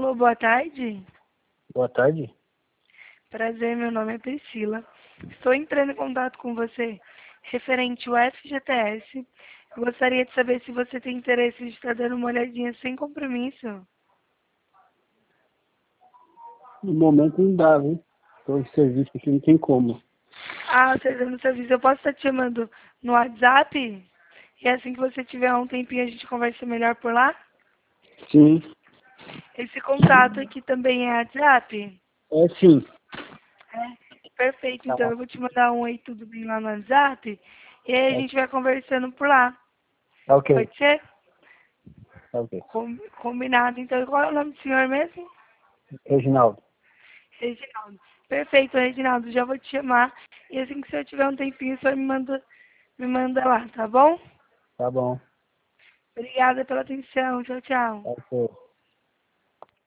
Alô, boa tarde. Boa tarde. Prazer, meu nome é Priscila. Estou entrando em contato com você referente ao FGTS. Eu gostaria de saber se você tem interesse de estar dando uma olhadinha sem compromisso. No momento não dá, viu? Estou em serviço aqui, não tem como. Ah, você está no serviço. Eu posso estar te chamando no WhatsApp? E assim que você tiver um tempinho, a gente conversa melhor por lá? Sim. Esse contato aqui também é WhatsApp? É sim. É, perfeito. Tá Então bom. eu vou te mandar um oi, tudo bem lá no WhatsApp. E aí a Tá, gente vai conversando por lá. tá ok. Pode ser? Tá ok. Combinado. Então, qual é o nome do senhor mesmo? Reginaldo. Reginaldo. Perfeito, Reginaldo. Já vou te chamar. E assim que o senhor tiver um tempinho, o senhor me manda lá, tá bom? Tá bom. Obrigada pela atenção. Tchau, tchau. Tá ok.